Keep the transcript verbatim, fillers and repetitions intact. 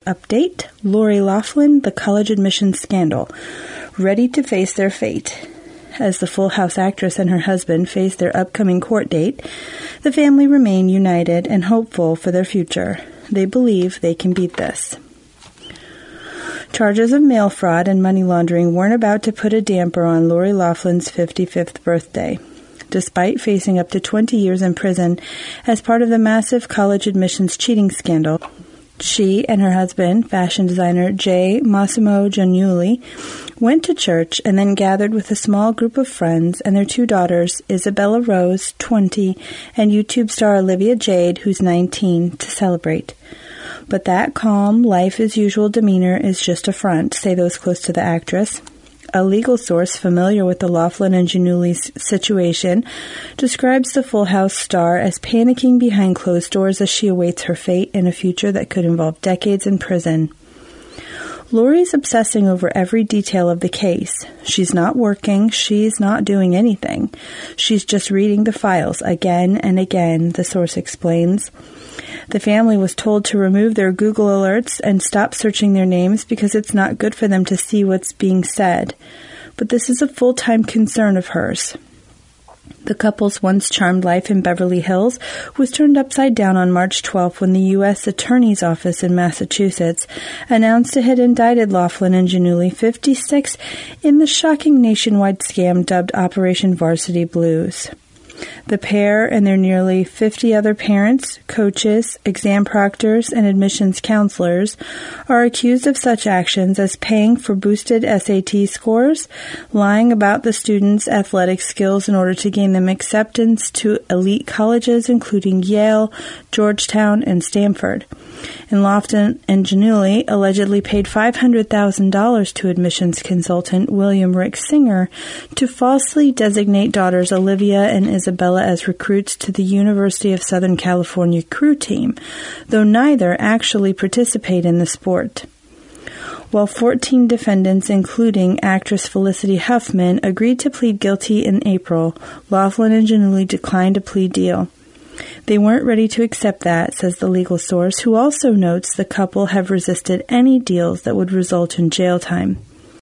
update, Lori Loughlin, the college admissions scandal, ready to face their fate. As the Full House actress and her husband face their upcoming court date, the family remain united and hopeful for their future. They believe they can beat this. Charges of mail fraud and money laundering weren't about to put a damper on Lori Loughlin's fifty-fifth birthday. Despite facing up to twenty years in prison as part of the massive college admissions cheating scandal, she and her husband, fashion designer J. Massimo Giannulli, went to church and then gathered with a small group of friends and their two daughters, Isabella Rose, twenty, and YouTube star Olivia Jade, who's nineteen, to celebrate. But that calm, life-as-usual demeanor is just a front, say those close to the actress. A legal source familiar with the Loughlin and Giannulli's situation describes the Full House star as panicking behind closed doors as she awaits her fate in a future that could involve decades in prison. Lori's obsessing over every detail of the case. She's not working. She's not doing anything. She's just reading the files again and again, the source explains. The family was told to remove their Google alerts and stop searching their names because it's not good for them to see what's being said. But this is a full-time concern of hers. The couple's once charmed life in Beverly Hills was turned upside down on March twelfth when the U S Attorney's Office in Massachusetts announced it had indicted Loughlin and Giannulli fifty-six in the shocking nationwide scam dubbed Operation Varsity Blues. The pair and their nearly fifty other parents, coaches, exam proctors, and admissions counselors are accused of such actions as paying for boosted S A T scores, lying about the students' athletic skills in order to gain them acceptance to elite colleges including Yale, Georgetown, and Stanford. And Loughlin and Giannulli allegedly paid five hundred thousand dollars to admissions consultant William Rick Singer to falsely designate daughters Olivia and Isabella as recruits to the University of Southern California crew team, though neither actually participate in the sport. While fourteen defendants, including actress Felicity Huffman, agreed to plead guilty in April, Loughlin and Giannulli declined a plea deal. They weren't ready to accept that, says the legal source, who also notes the couple have resisted any deals that would result in jail time.